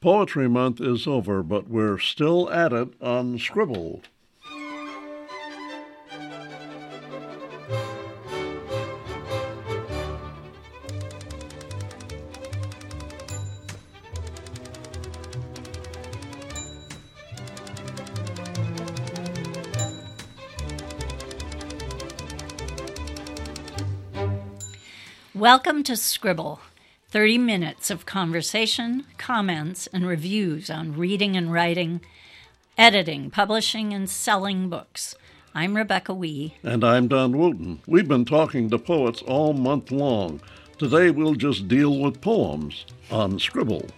Poetry Month is over, but we're still at it on Scribble. Welcome to Scribble, 30 minutes of conversation, comments, and reviews on reading and writing, editing, publishing, and selling books. I'm Rebecca Wee. And I'm Don Wooten. We've been talking to poets all month long. Today we'll just deal with poems on Scribble.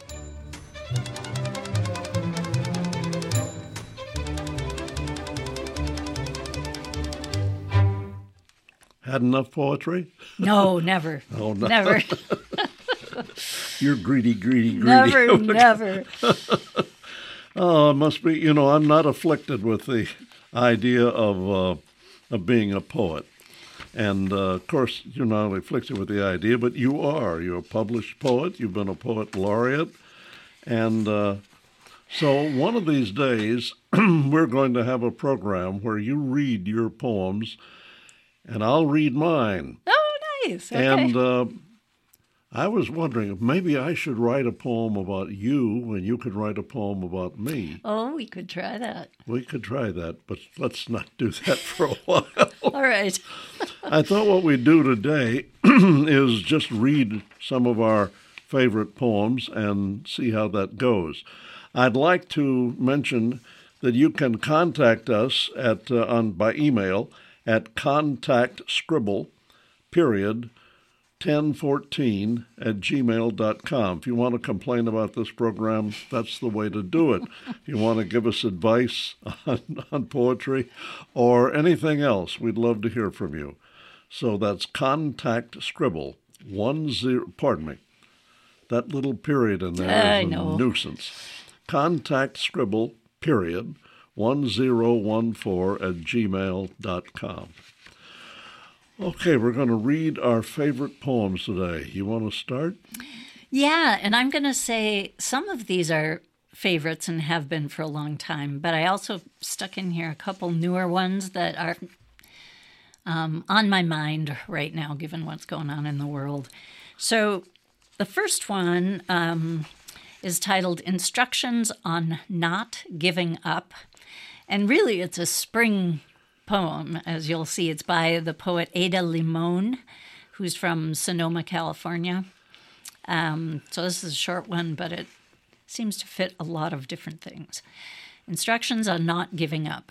Had enough poetry? No, never. Oh, no. Never. You're greedy. Never. Oh, it must be, I'm not afflicted with the idea of being a poet. And, of course, you're not only afflicted with the idea, but you are. You're a published poet. You've been a poet laureate. And so one of these days, we're going to have a program where you read your poems, and I'll read mine. Oh, nice. Okay. And I was wondering if maybe I should write a poem about you and you could write a poem about me. Oh, we could try that. We could try that, but let's not do that for a while. All right. I thought what we'd do today is just read some of our favorite poems and see how that goes. I'd like to mention that you can contact us by email at contactscribble1014@gmail.com. If you want to complain about this program, that's the way to do it. If you want to give us advice on poetry or anything else, we'd love to hear from you. So that's contactscribble10. Pardon me. That little period in there is a nuisance. contactscribble1014@gmail.com. Okay, we're going to read our favorite poems today. You want to start? Yeah, and I'm going to say some of these are favorites and have been for a long time, but I also stuck in here a couple newer ones that are on my mind right now, given what's going on in the world. So the first one is titled Instructions on Not Giving Up, and really it's a spring poem. As you'll see, it's by the poet Ada Limon, who's from Sonoma, California. So this is a short one, but it seems to fit a lot of different things. Instructions on not giving up.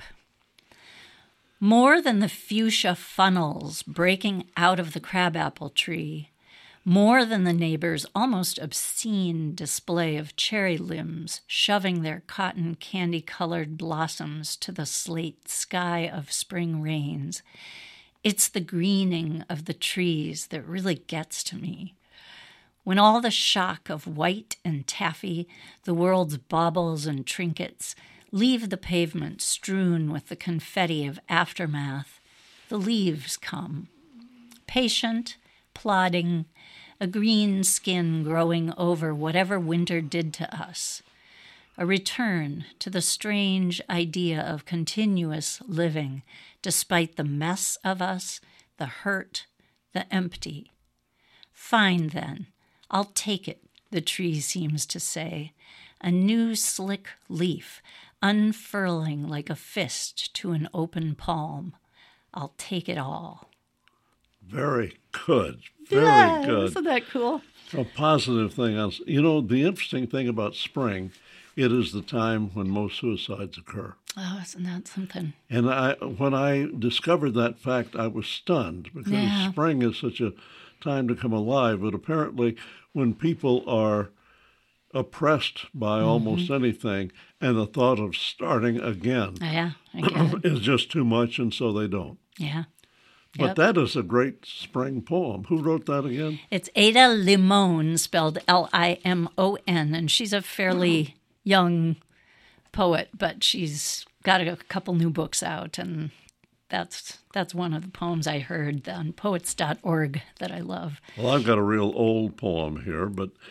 More than the fuchsia funnels breaking out of the crabapple tree, more than the neighbor's almost obscene display of cherry limbs shoving their cotton candy-colored blossoms to the slate sky of spring rains, it's the greening of the trees that really gets to me. When all the shock of white and taffy, the world's baubles and trinkets, leave the pavement strewn with the confetti of aftermath, the leaves come. Patient, plodding, a green skin growing over whatever winter did to us. A return to the strange idea of continuous living, despite the mess of us, the hurt, the empty. Fine then, I'll take it, the tree seems to say, a new slick leaf unfurling like a fist to an open palm. I'll take it all. Very good. Very good. Isn't that cool? A positive thing. The interesting thing about spring, it is the time when most suicides occur. Oh, isn't that something? And when I discovered that fact, I was stunned because spring is such a time to come alive. But apparently when people are oppressed by almost anything and the thought of starting again is just too much, and so they don't. Yeah. But that is a great spring poem. Who wrote that again? It's Ada Limon, spelled Limon, and she's a fairly young poet, but she's got a couple new books out, and that's one of the poems I heard on poets.org that I love. Well, I've got a real old poem here, but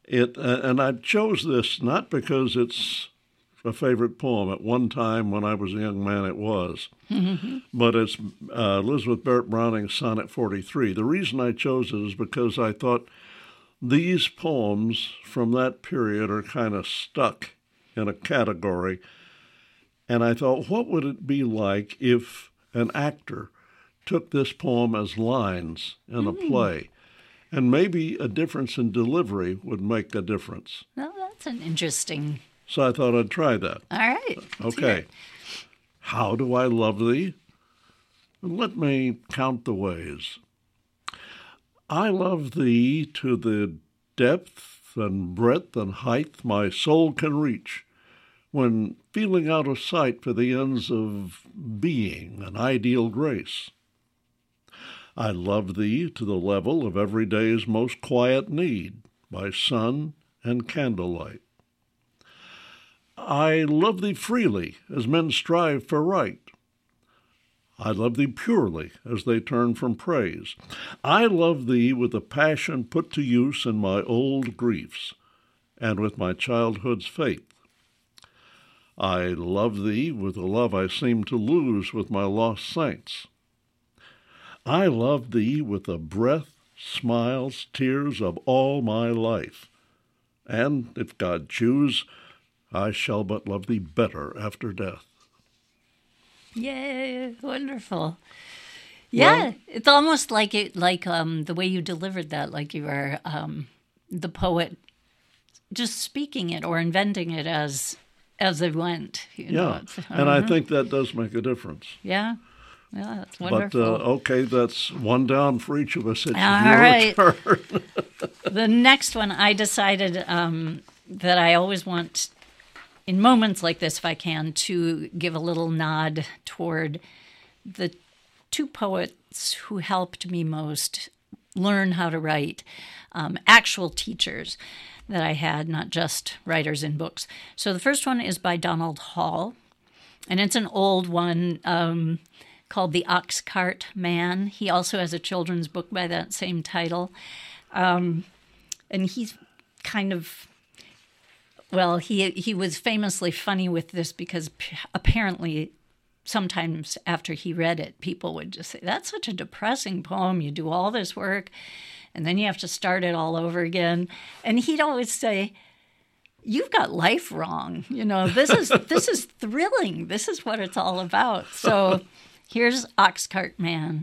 And I chose this not because it's a favorite poem. At one time when I was a young man, it was. But it's Elizabeth Barrett Browning's Sonnet 43. The reason I chose it is because I thought these poems from that period are kind of stuck in a category. And I thought, what would it be like if an actor took this poem as lines in a play? And maybe a difference in delivery would make a difference. Well, that's an interesting... So I thought I'd try that. All right. Okay. How do I love thee? Let me count the ways. I love thee to the depth and breadth and height my soul can reach, when feeling out of sight for the ends of being an ideal grace. I love thee to the level of every day's most quiet need, by sun and candlelight. I love thee freely as men strive for right. I love thee purely as they turn from praise. I love thee with a passion put to use in my old griefs, and with my childhood's faith. I love thee with a love I seem to lose with my lost saints. I love thee with the breath, smiles, tears of all my life. And, if God choose, I shall but love thee better after death. Yay, wonderful. Yeah, well, it's almost like the way you delivered that, like you were the poet just speaking it or inventing it as they went. You know? And I think that does make a difference. Yeah. Yeah, that's wonderful. But, okay, that's one down for each of us. It's your turn. The next one, I decided that I always want, in moments like this, if I can, to give a little nod toward the two poets who helped me most learn how to write, actual teachers that I had, not just writers in books. So the first one is by Donald Hall, and it's an old one, called The Oxcart Man. He also has a children's book by that same title. And he's kind of, well, he was famously funny with this because apparently sometimes after he read it, people would just say, that's such a depressing poem. You do all this work, and then you have to start it all over again. And he'd always say, you've got life wrong. You know, this is thrilling. This is what it's all about. So here's Oxcart Man.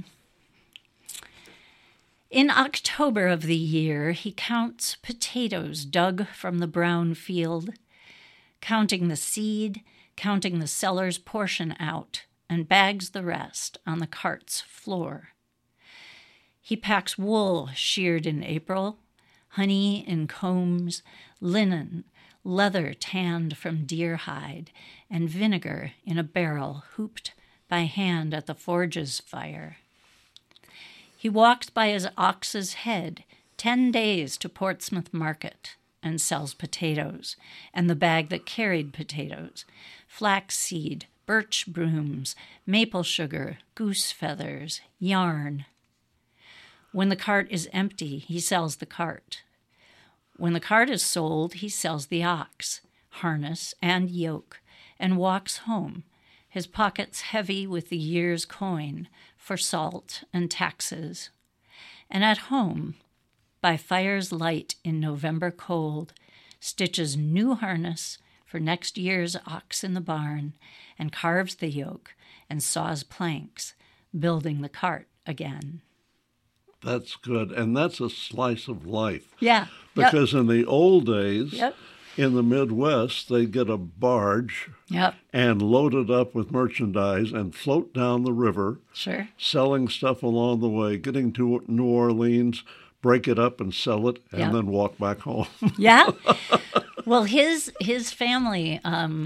In October of the year, he counts potatoes dug from the brown field, counting the seed, counting the seller's portion out, and bags the rest on the cart's floor. He packs wool sheared in April, honey in combs, linen, leather tanned from deer hide, and vinegar in a barrel hooped by hand at the forge's fire. He walks by his ox's head 10 days to Portsmouth Market and sells potatoes, and the bag that carried potatoes, flaxseed, birch brooms, maple sugar, goose feathers, yarn. When the cart is empty, he sells the cart. When the cart is sold, he sells the ox, harness and yoke, and walks home, his pockets heavy with the year's coin for salt and taxes. And at home, by fire's light in November cold, stitches new harness for next year's ox in the barn, and carves the yoke and saws planks, building the cart again. That's good. And that's a slice of life. Yeah. Because in the old days, in the Midwest, they'd get a barge and load it up with merchandise and float down the river, selling stuff along the way, getting to New Orleans, break it up and sell it, and then walk back home. Well, his family,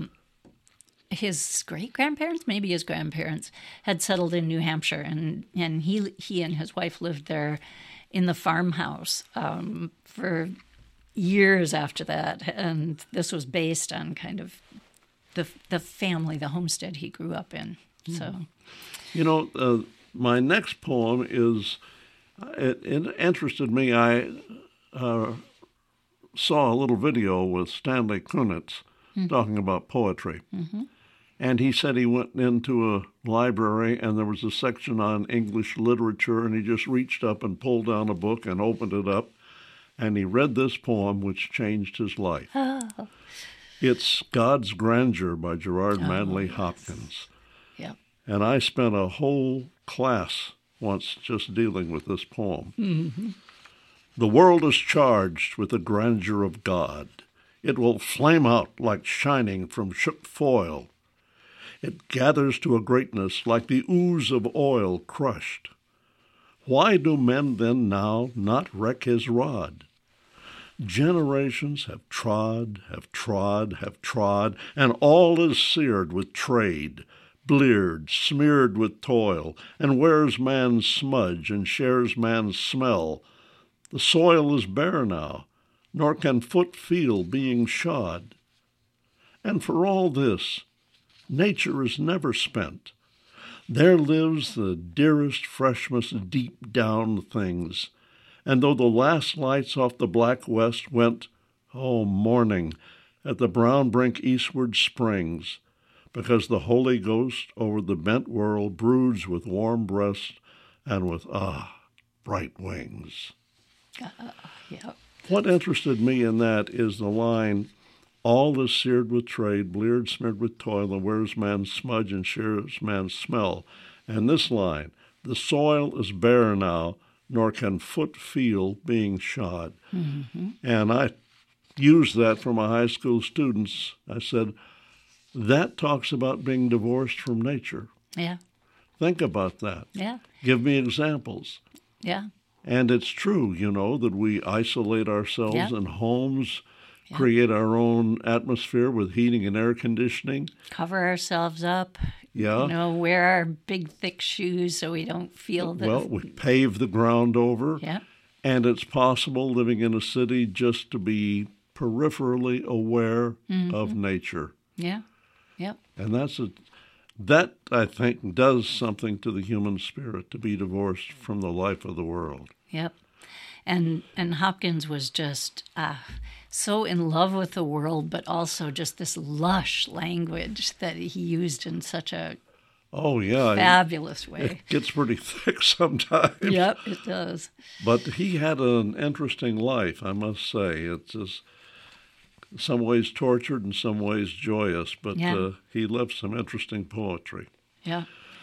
his great-grandparents, maybe his grandparents, had settled in New Hampshire, and he and his wife lived there in the farmhouse for years after that. And this was based on kind of the family, the homestead he grew up in. So, you know, my next poem is, it interested me. I saw a little video with Stanley Kunitz talking about poetry. And he said he went into a library and there was a section on English literature, and he just reached up and pulled down a book and opened it up, and he read this poem which changed his life. Oh. It's God's Grandeur by Gerard Manley Hopkins. Yep. And I spent a whole class once just dealing with this poem. The world is charged with the grandeur of God. It will flame out like shining from shook foil. It gathers to a greatness like the ooze of oil crushed. Why do men then now not wreck his rod? Generations have trod, and all is seared with trade, bleared, smeared with toil, and wears man's smudge and shares man's smell. The soil is bare now, nor can foot feel being shod. And for all this, nature is never spent. There lives the dearest, freshest, deep down things. And though the last lights off the black west went, oh, morning, at the brown brink eastward springs, because the Holy Ghost over the bent world broods with warm breast and with, bright wings. Yep. What interested me in that is the line, all is seared with trade, bleared, smeared with toil, and wears man's smudge and shares man's smell. And this line, the soil is bare now, nor can foot feel being shod. And I used that for my high school students. I said, that talks about being divorced from nature. Yeah. Think about that. Yeah. Give me examples. Yeah. And it's true, that we isolate ourselves in homes, create our own atmosphere with heating and air conditioning. Cover ourselves up. Yeah. Wear our big, thick shoes so we don't feel the... Well, we pave the ground over. Yeah. And it's possible living in a city just to be peripherally aware of nature. Yeah. Yep. And that, I think, does something to the human spirit, to be divorced from the life of the world. Yep. And Hopkins was just so in love with the world, but also just this lush language that he used in such a fabulous way. It gets pretty thick sometimes. Yep, it does. But he had an interesting life, I must say. It's just in some ways tortured, in some ways joyous, but he left some interesting poetry. Yeah.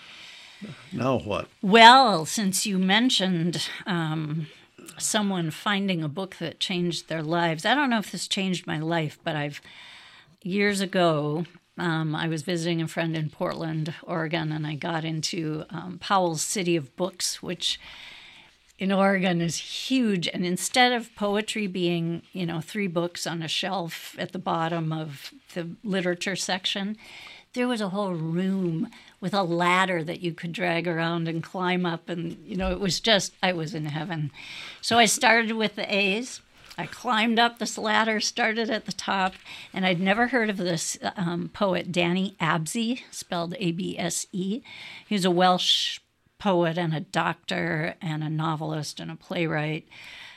Now what? Well, since you mentioned someone finding a book that changed their lives, I don't know if this changed my life, but years ago, I was visiting a friend in Portland, Oregon, and I got into Powell's City of Books, which in Oregon is huge. And instead of poetry being, 3 books on a shelf at the bottom of the literature section, there was a whole room with a ladder that you could drag around and climb up. And, it was just, I was in heaven. So I started with the A's. I climbed up this ladder, started at the top, and I'd never heard of this poet, Danny Abse, spelled A-B-S-E. He was a Welsh poet and a doctor and a novelist and a playwright.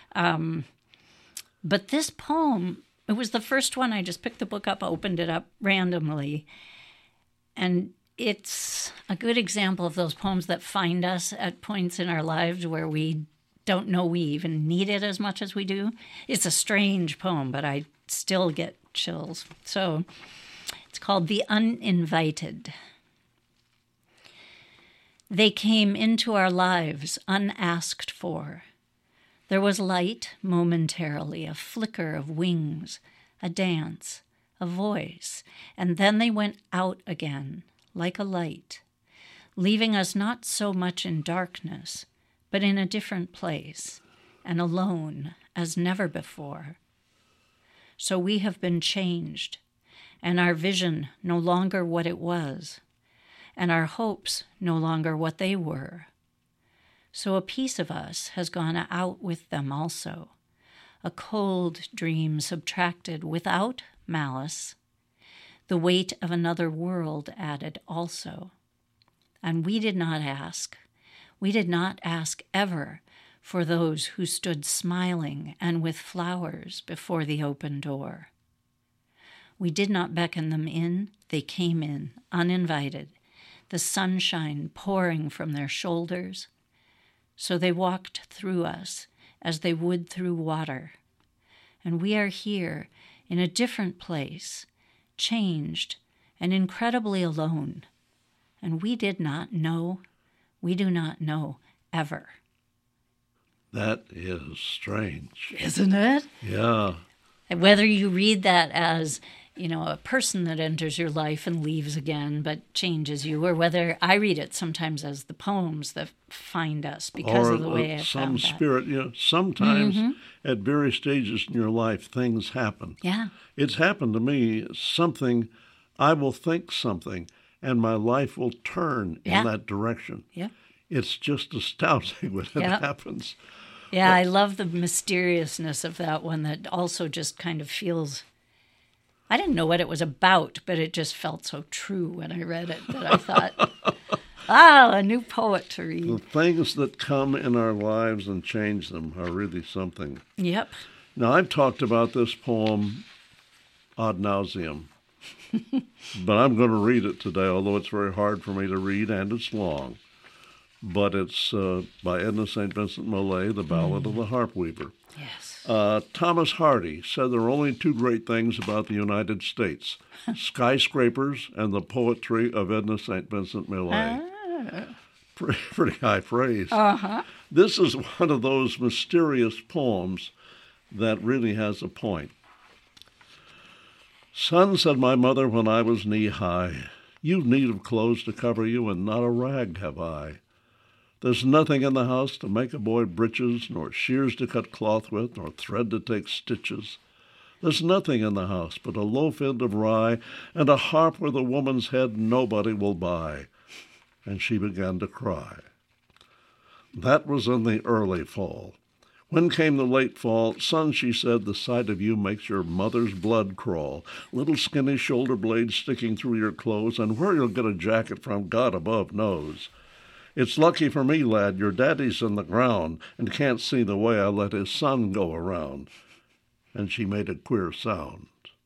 But this poem, it was the first one. I just picked the book up, opened it up randomly, and it's a good example of those poems that find us at points in our lives where we don't know we even need it as much as we do. It's a strange poem, but I still get chills. So it's called The Uninvited. They came into our lives unasked for. There was light momentarily, a flicker of wings, a dance, a voice, and then they went out again, like a light, leaving us not so much in darkness, but in a different place, and alone as never before. So we have been changed, and our vision no longer what it was, and our hopes no longer what they were. So a piece of us has gone out with them also, a cold dream subtracted without malice, the weight of another world added also. And we did not ask ever for those who stood smiling and with flowers before the open door. We did not beckon them in, they came in, uninvited, the sunshine pouring from their shoulders. So they walked through us as they would through water. And we are here in a different place, changed and incredibly alone. And we did not know, we do not know ever. That is strange. Isn't it? Yeah. And whether you read that as, a person that enters your life and leaves again but changes you, or whether I read it sometimes as the poems that find us because of the way I some found that. spirit. Sometimes at various stages in your life, things happen. Yeah. It's happened to me, I will think something, and my life will turn in that direction. Yeah. It's just astounding when it happens. Yeah, I love the mysteriousness of that one that also just kind of feels... I didn't know what it was about, but it just felt so true when I read it that I thought, a new poet to read. The things that come in our lives and change them are really something. Yep. Now, I've talked about this poem ad nauseum, but I'm going to read it today, although it's very hard for me to read and it's long. But it's by Edna St. Vincent Millay, The Ballad of the Harp Weaver. Yes. Thomas Hardy said there are only two great things about the United States, skyscrapers and the poetry of Edna St. Vincent Millay. Pretty high praise. Uh-huh. This is one of those mysterious poems that really has a point. Son, said my mother when I was knee-high, you've need of clothes to cover you, and not a rag have I. There's nothing in the house to make a boy breeches, nor shears to cut cloth with, nor thread to take stitches. There's nothing in the house but a loaf end of rye, and a harp with a woman's head nobody will buy. And she began to cry. That was in the early fall. When came the late fall, son, she said, the sight of you makes your mother's blood crawl. Little skinny shoulder blades sticking through your clothes, and where you'll get a jacket from, God above knows. It's lucky for me, lad, your daddy's in the ground and can't see the way I let his son go around. And she made a queer sound.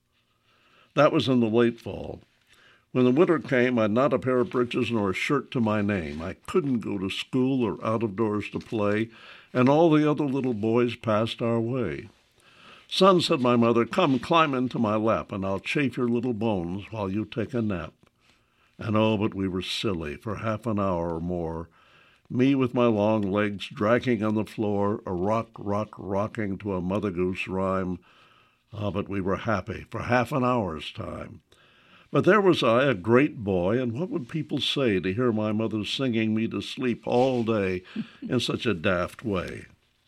That was in the late fall. When the winter came, I'd not a pair of breeches nor a shirt to my name. I couldn't go to school or out of doors to play, and all the other little boys passed our way. Son, said my mother, come climb into my lap, and I'll chafe your little bones while you take a nap. And oh, but we were silly for half an hour or more, me with my long legs dragging on the floor, a rocking to a Mother Goose rhyme. Ah, but we were happy for half an hour's time. But there was I, a great boy, and what would people say to hear my mother singing me to sleep all day in such a daft way?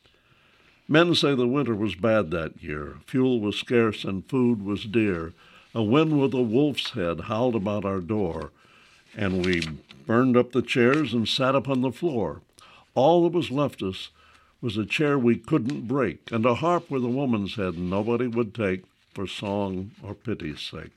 Men say the winter was bad that year. Fuel was scarce and food was dear. A wind with a wolf's head howled about our door, and we burned up the chairs and sat upon the floor. All that was left us was a chair we couldn't break, and a harp with a woman's head nobody would take for song or pity's sake.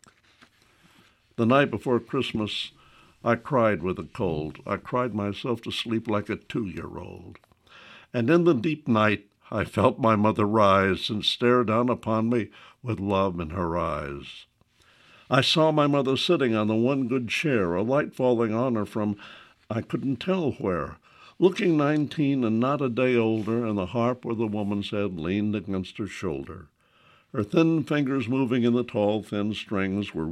The night before Christmas, I cried with the cold. I cried myself to sleep like a 2-year-old. And in the deep night, I felt my mother rise and stare down upon me with love in her eyes. I saw my mother sitting on the one good chair, a light falling on her from I couldn't tell where, looking 19 and not a day older, and the harp with the woman's head leaned against her shoulder. Her thin fingers moving in the tall, thin strings were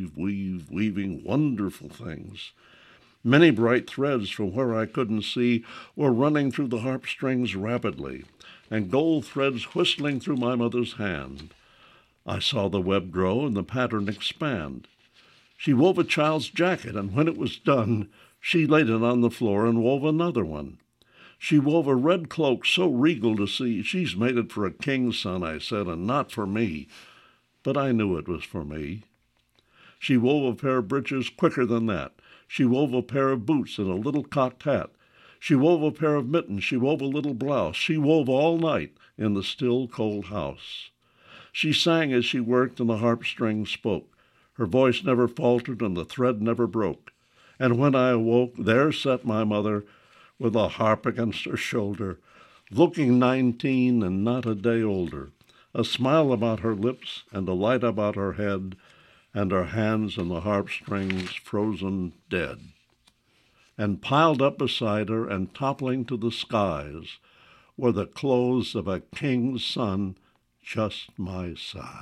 weaving wonderful things. Many bright threads from where I couldn't see were running through the harp strings rapidly, and gold threads whistling through my mother's hand. I saw the web grow and the pattern expand. She wove a child's jacket, and when it was done, she laid it on the floor and wove another one. She wove a red cloak so regal to see. She's made it for a king's son, I said, and not for me. But I knew it was for me. She wove a pair of breeches quicker than that. She wove a pair of boots and a little cocked hat. She wove a pair of mittens. She wove a little blouse. She wove all night in the still, cold house. She sang as she worked, and the harp strings spoke. Her voice never faltered, and the thread never broke. And when I awoke, there sat my mother, with a harp against her shoulder, looking 19 and not a day older, a smile about her lips and a light about her head, and her hands and the harp strings frozen dead. And piled up beside her and toppling to the skies were the clothes of a king's son, just my size.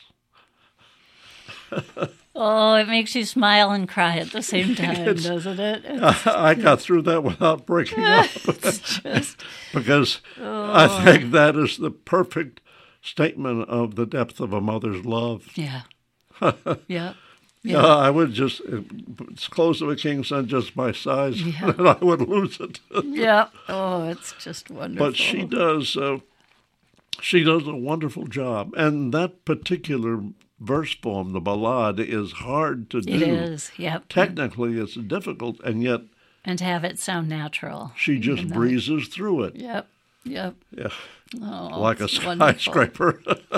Oh, it makes you smile and cry at the same time, doesn't it? I got through that without breaking up. It's just, Because I think that is the perfect statement of the depth of a mother's love. yeah. Yeah. Yeah, I would just, it's close to a king's son just by size, Yeah. and I would lose it. Yeah. Oh, it's just wonderful. But she does a wonderful job. And that particular verse poem, the ballade, is hard to do. It is, yep. Technically, it's difficult, and yet And to have it sound natural. she just breezes through it. Yep. Yep. Yeah, Oh, like a it's wonderful. skyscraper.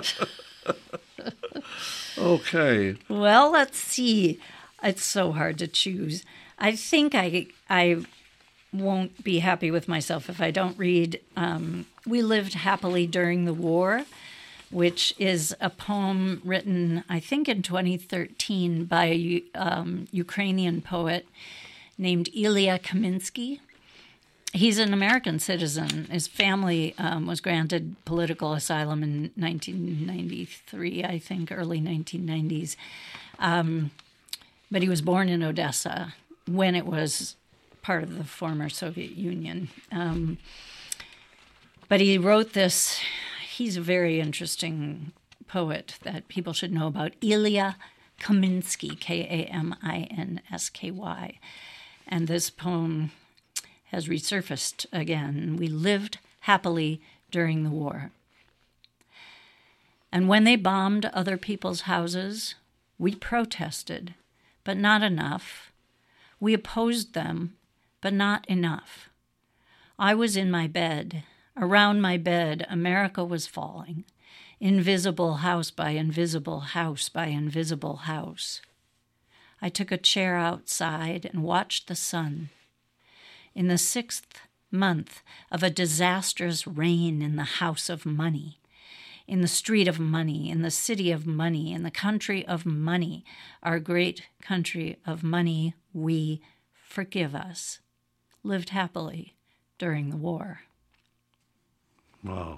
Okay. Well, let's see. It's so hard to choose. I think I won't be happy with myself if I don't read We Lived Happily During the War, which is a poem written, I think, in 2013 by a Ukrainian poet named Ilya Kaminsky. He's an American citizen. His family was granted political asylum in 1993, I think, early 1990s. But he was born in Odessa when it was part of the former Soviet Union. But he wrote this. He's a very interesting poet that people should know about. Ilya Kaminsky, Kaminsky. And this poem has resurfaced again. We lived happily during the war. And when they bombed other people's houses, we protested, but not enough. We opposed them, but not enough. I was in my bed. Around my bed, America was falling. Invisible house by invisible house by invisible house. I took a chair outside and watched the sun. In the 6th month of a disastrous reign in the house of money, in the street of money, in the city of money, in the country of money, our great country of money, we, forgive us, lived happily during the war. Wow.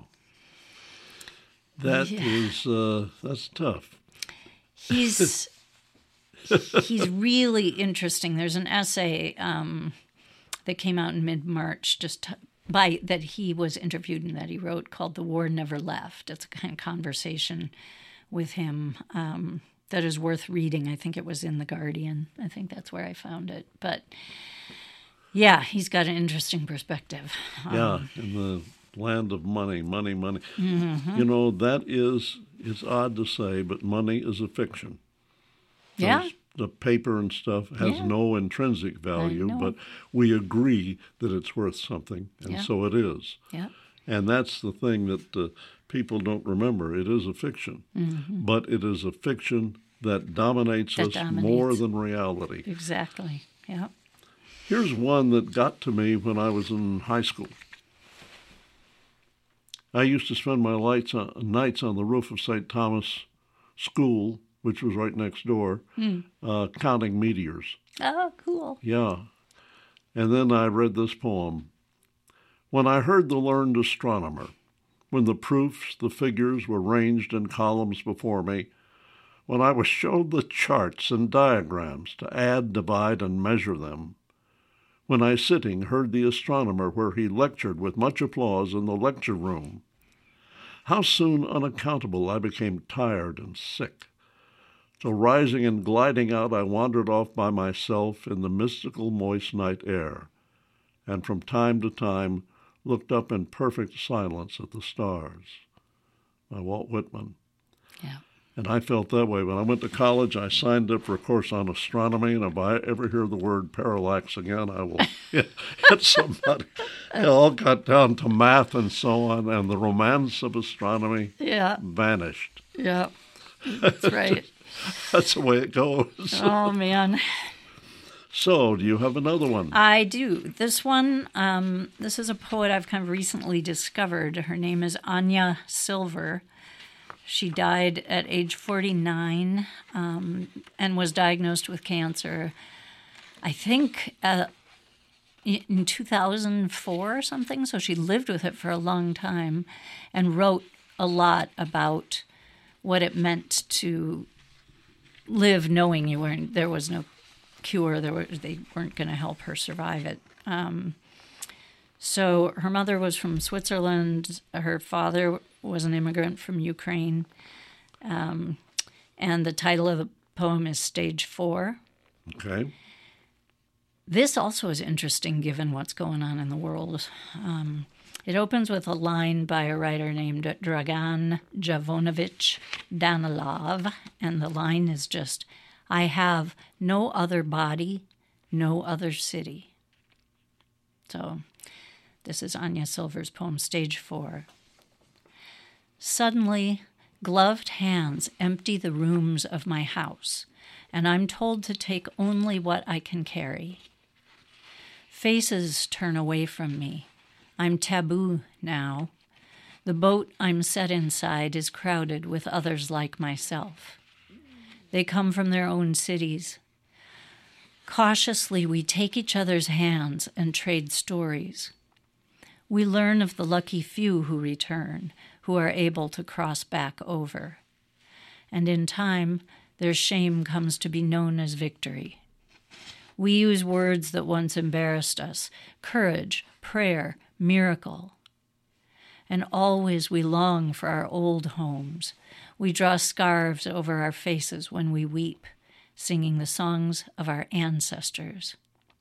That is, that's tough. He's really interesting. There's an essay that came out in mid-March that he was interviewed and that he wrote called "The War Never Left." It's a kind of conversation with him that is worth reading. I think it was in The Guardian. I think that's where I found it. But yeah, he's got an interesting perspective. Yeah, in the land of money. Mm-hmm. You know, that is, it's odd to say, but money is a fiction. Yeah. The paper and stuff has no intrinsic value, know. but we agree that it's worth something, and so it is. Yeah. And that's the thing that people don't remember. It is a fiction, but it is a fiction that dominates us more than reality. Exactly. Yeah. Here's one that got to me when I was in high school. I used to spend my nights on the roof of St. Thomas School, which was right next door, counting meteors. Oh, cool. Yeah. And then I read this poem. When I heard the learned astronomer, when the proofs, the figures were ranged in columns before me, when I was showed the charts and diagrams to add, divide, and measure them, when I sitting heard the astronomer where he lectured with much applause in the lecture room, how soon unaccountable I became tired and sick. So rising and gliding out, I wandered off by myself in the mystical moist night air, and from time to time looked up in perfect silence at the stars. By Walt Whitman. Yeah. And I felt that way. When I went to college, I signed up for a course on astronomy, and if I ever hear the word parallax again, I will hit somebody. It all got down to math and so on, and the romance of astronomy vanished. Yeah. That's right. That's the way it goes. Oh, man. So, do you have another one? I do. This one, this is a poet I've kind of recently discovered. Her name is Anya Silver. She died at age 49 and was diagnosed with cancer, I think, in 2004 or something. So she lived with it for a long time and wrote a lot about what it meant to live knowing there was no cure. They weren't going to help her survive it. So her mother was from Switzerland. Her father was an immigrant from Ukraine. And the title of the poem is Stage 4. Okay. This also is interesting given what's going on in the world. It opens with a line by a writer named Dragan Javonovich Danilov, and the line is just, "I have no other body, no other city." So this is Anya Silver's poem, Stage 4. Suddenly, gloved hands empty the rooms of my house, and I'm told to take only what I can carry. Faces turn away from me. I'm taboo now. The boat I'm set inside is crowded with others like myself. They come from their own cities. Cautiously, we take each other's hands and trade stories. We learn of the lucky few who return, who are able to cross back over. And in time, their shame comes to be known as victory. We use words that once embarrassed us: courage, prayer, miracle. And always we long for our old homes. We draw scarves over our faces when we weep, singing the songs of our ancestors.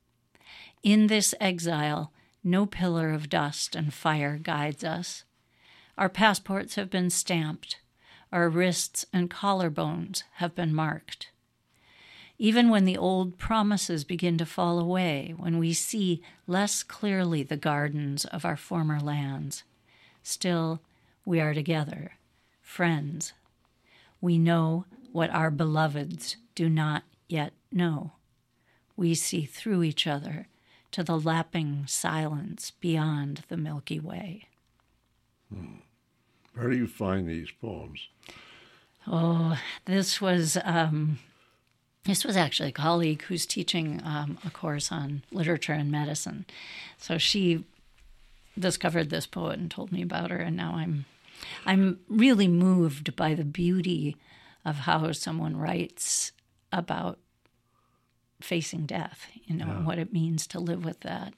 In this exile, no pillar of dust and fire guides us. Our passports have been stamped. Our wrists and collarbones have been marked. Even when the old promises begin to fall away, when we see less clearly the gardens of our former lands, still we are together, friends. We know what our beloveds do not yet know. We see through each other to the lapping silence beyond the Milky Way. Where do you find these poems? Oh, this was actually a colleague who's teaching a course on literature and medicine. So she discovered this poet and told me about her, and now I'm really moved by the beauty of how someone writes about facing death, and what it means to live with that.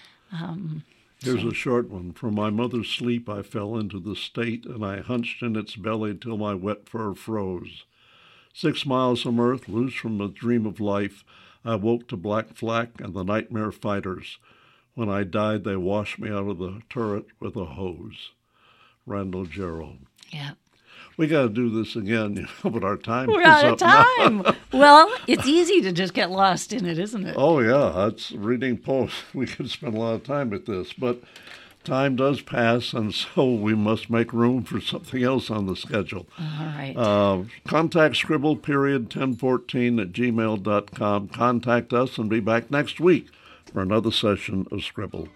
Here's a short one. From my mother's sleep I fell into the state, and I hunched in its belly till my wet fur froze. 6 miles from earth, loose from the dream of life, I woke to black flak and the nightmare fighters. When I died, they washed me out of the turret with a hose. Randall Gerald. Yeah. We got to do this again, but our time We're is out up of time. Well, it's easy to just get lost in it, isn't it? Oh, yeah. That's reading poems. We could spend a lot of time at this, but time does pass, and so we must make room for something else on the schedule. All right. Contact scribble1014 @gmail.com. Contact us and be back next week for another session of Scribble.